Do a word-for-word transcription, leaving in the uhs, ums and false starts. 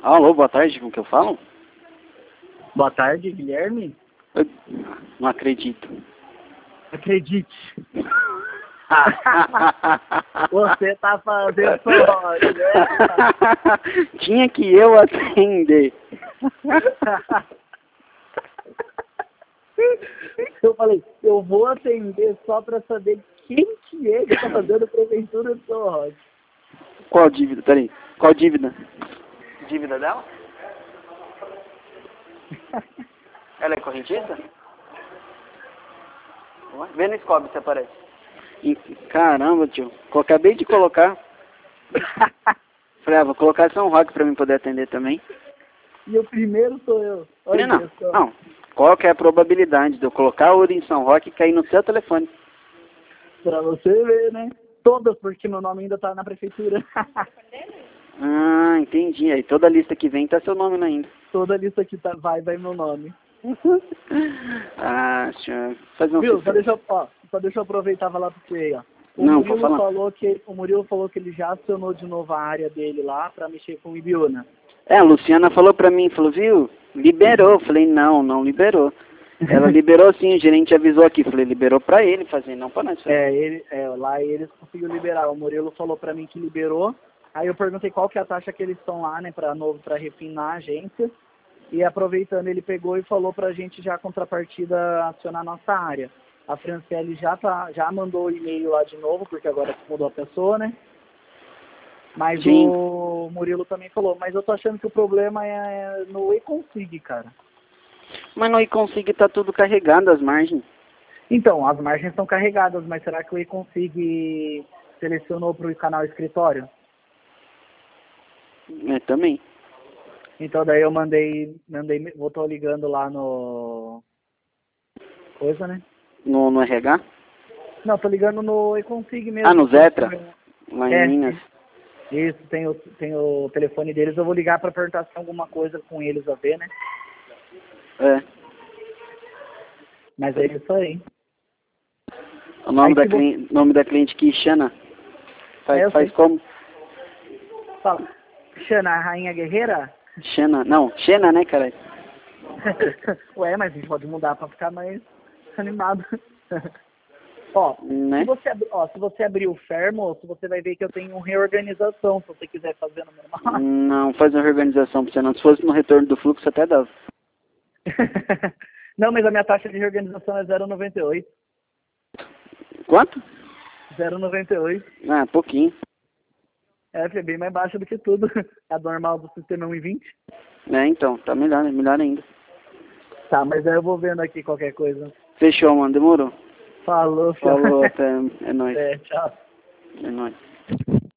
Alô, boa tarde, com que eu falo? Boa tarde, Guilherme. Eu não acredito. Acredite. Você tá fazendo sorte, né? Tinha que eu atender. Eu falei, eu vou atender só pra saber quem que é que tá fazendo prefeitura do São Roque. Qual dívida? Peraí. Qual dívida? Dívida dela? Ela é correntista? Vê no Scob se aparece. Caramba, tio. Eu acabei de colocar. Falei, ah, vou colocar São Roque pra mim poder atender também. E o primeiro sou eu. Olha Não, só. não. Qual que é a probabilidade de eu colocar ouro em São Roque e cair no seu telefone? Pra você ver, né? Todas, porque meu nome ainda tá na prefeitura. Ah, entendi. Aí toda lista que vem tá seu nome ainda. Toda lista que tá, vai, vai meu nome. Ah, senhor. Fazer um Viu? Só sucesso. deixa, eu- ó, só deixa eu aproveitar e falar pra você aí, ó. O Não, Murilo vou falar. falou que o Murilo falou que ele já acionou de novo a área dele lá pra mexer com o Ibiúna. É, a Luciana falou pra mim, falou, viu? Liberou. Falei, não, não liberou. Ela liberou sim, o gerente avisou aqui. Falei, liberou pra ele fazer, não pra nós fazer. É, ele, é, lá eles conseguiram liberar. O Murilo falou pra mim que liberou. Aí eu perguntei qual que é a taxa que eles estão lá, né, pra novo, pra refinar a agência. E aproveitando, ele pegou e falou pra gente já a contrapartida acionar a nossa área. A Franciele já, tá, já mandou o e-mail lá de novo, porque agora mudou a pessoa, né? Mas Sim. o Murilo também falou, mas eu tô achando que o problema é no e-config, cara. Mas no iConfig tá tudo carregado, as margens. Então, as margens estão carregadas, mas será que o e-config selecionou para o canal escritório? É, também. Então daí eu mandei, mandei, vou tô ligando lá no coisa, né? No, no R H? Não, tô ligando no e-config mesmo. Ah, no Zetra? Lá em É, Minas. isso, tem o, tem o telefone deles, eu vou ligar para perguntar se tem alguma coisa com eles a ver, né? É. Mas é isso aí. O nome, Aí, da, se você- cliente, nome da cliente aqui, Xana. Faz, É, eu faz sei. como? Fala, Xana, a rainha guerreira? Xana. Não, Xena, né, cara? Ué, mas a gente pode mudar pra ficar mais animado. Ó, Né? se você, abri- ó, se você abrir o Fermo, você vai ver que eu tenho reorganização, se você quiser fazer no normal. Não, faz uma reorganização pra você não. Se fosse no retorno do fluxo, até dava. Não, mas a minha taxa de reorganização é zero vírgula noventa e oito. Quanto? zero vírgula noventa e oito. Ah, pouquinho. É, é bem mais baixa do que tudo. A normal do sistema é um vírgula vinte. É, então, tá melhor, né? Melhor ainda. Tá, mas aí eu vou vendo aqui qualquer coisa. Fechou, mano. Demorou. Falou, filho. Falou, até. É nóis. É, tchau. É nóis.